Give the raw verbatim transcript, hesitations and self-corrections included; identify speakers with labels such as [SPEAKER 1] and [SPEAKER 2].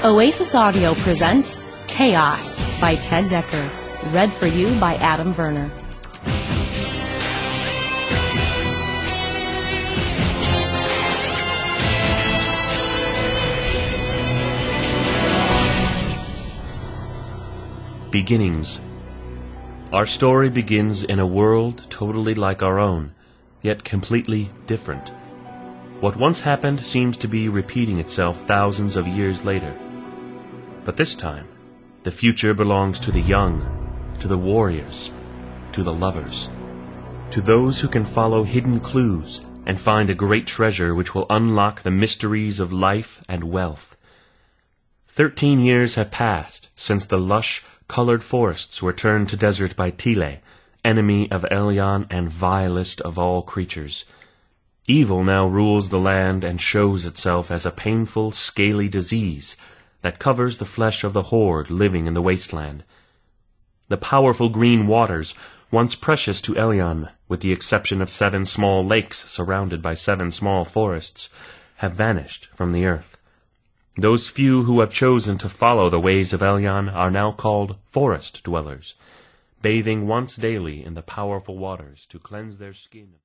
[SPEAKER 1] Oasis Audio presents Chaos by Ted Decker. Read for you by Adam Verner.
[SPEAKER 2] Beginnings. Our story begins in a world totally like our own, yet completely different. What once happened seems to be repeating itself thousands of years later. But this time, the future belongs to the young, to the warriors, to the lovers, to those who can follow hidden clues and find a great treasure which will unlock the mysteries of life and wealth. Thirteen years have passed since the lush, colored forests were turned to desert by Tile, enemy of Elyon and vilest of all creatures. Evil now rules the land and shows itself as a painful, scaly disease that covers the flesh of the horde living in the wasteland. The powerful green waters, once precious to Elyon, with the exception of seven small lakes surrounded by seven small forests, have vanished from the earth. Those few who have chosen to follow the ways of Elyon are now called forest dwellers, bathing once daily in the powerful waters to cleanse their skin.